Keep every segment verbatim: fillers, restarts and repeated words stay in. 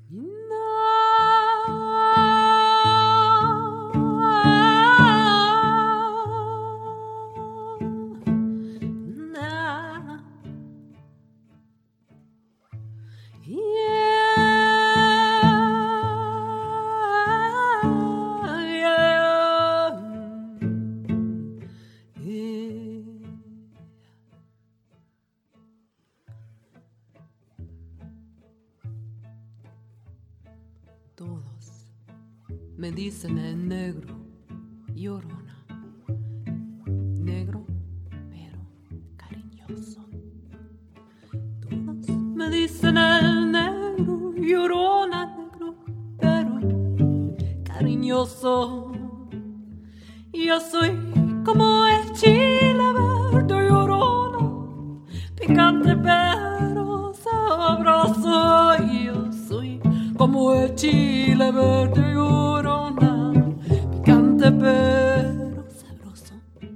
Todos me dicen el negro, llorona. Negro, pero cariñoso. Todos me dicen el negro, llorona, negro, pero cariñoso. Yo soy como el chile verde, llorona, picante pero sabroso. Yo soy como el chile verde, llorona, picante pero sabroso.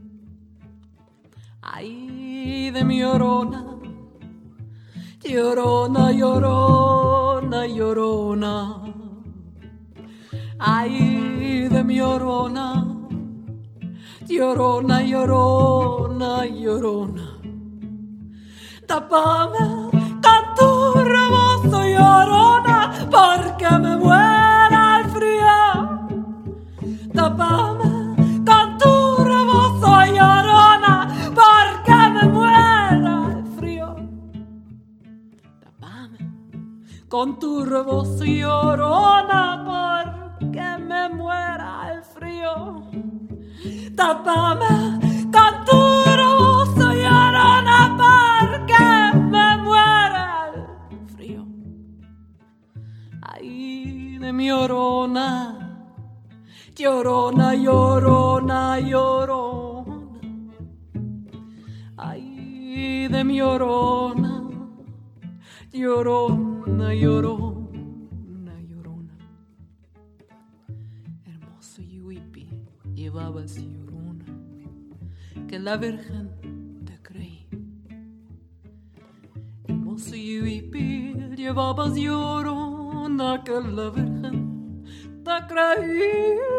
Ay de mi llorona, llorona, llorona, llorona. Ay de mi llorona, llorona, llorona, llorona. Tápame con tu rebozo, llorona, porque me muera el frío. Tápame con tu rebozo, llorona, porque me muera el frío. Tápame con tu rebozo, llorona, porque me muera el frío. Tápame con tu rebozo, llorona, porque me muera el frío. Ay de mi llorona, llorona, llorona, llorona. Ay de mi llorona, llorona, llorona, llorona. Hermoso yuipi llevabas llorona, que la Virgen te creí. Hermoso yuipi llevabas llorona, que la Virgen te creí.